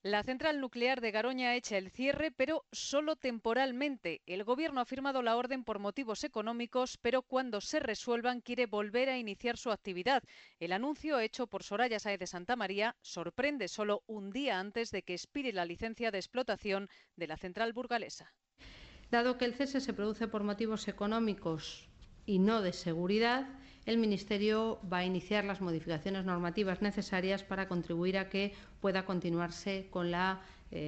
La central nuclear de Garoña echa el cierre, pero solo temporalmente. El Gobierno ha firmado la orden por motivos económicos, pero cuando se resuelvan quiere volver a iniciar su actividad. El anuncio hecho por Soraya Sáez de Santamaría sorprende solo un día antes de que expire la licencia de explotación de la central burgalesa. Dado que el cese se produce por motivos económicos y no de seguridad, el Ministerio va a iniciar las modificaciones normativas necesarias para contribuir a que pueda continuarse con la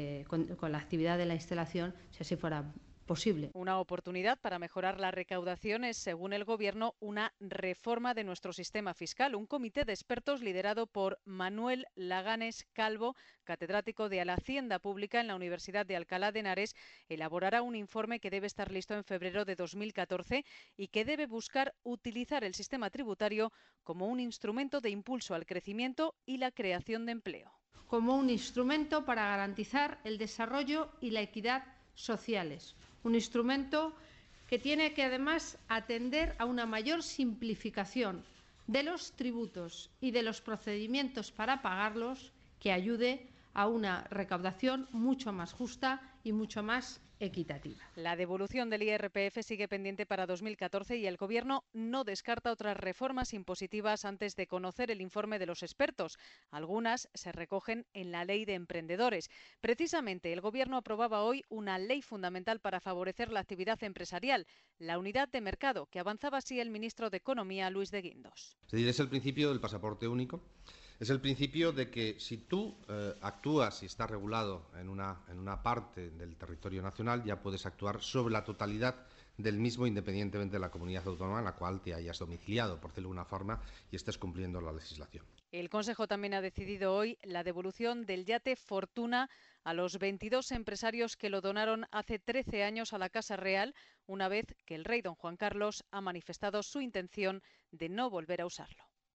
actividad de la instalación, si así fuera posible. Una oportunidad para mejorar la recaudación es, según el Gobierno, una reforma de nuestro sistema fiscal. Un comité de expertos liderado por Manuel Laganes Calvo, catedrático de la Hacienda Pública en la Universidad de Alcalá de Henares, elaborará un informe que debe estar listo en febrero de 2014 y que debe buscar utilizar el sistema tributario como un instrumento de impulso al crecimiento y la creación de empleo. Como un instrumento para garantizar el desarrollo y la equidad sociales. Un instrumento que tiene que además atender a una mayor simplificación de los tributos y de los procedimientos para pagarlos, que ayude a una recaudación mucho más justa y mucho más equitativa. La devolución del IRPF sigue pendiente para 2014 y el Gobierno no descarta otras reformas impositivas antes de conocer el informe de los expertos. Algunas se recogen en la Ley de Emprendedores. Precisamente, el Gobierno aprobaba hoy una ley fundamental para favorecer la actividad empresarial, la unidad de mercado, que avanzaba así el ministro de Economía, Luis de Guindos. Es decir, es el principio del pasaporte único. Es el principio de que si tú actúas y estás regulado en una parte del territorio nacional, ya puedes actuar sobre la totalidad del mismo, independientemente de la comunidad autónoma en la cual te hayas domiciliado, por decirlo de alguna forma, y estés cumpliendo la legislación. El Consejo también ha decidido hoy la devolución del yate Fortuna a los 22 empresarios que lo donaron hace 13 años a la Casa Real, una vez que el rey don Juan Carlos ha manifestado su intención de no volver a usarlo.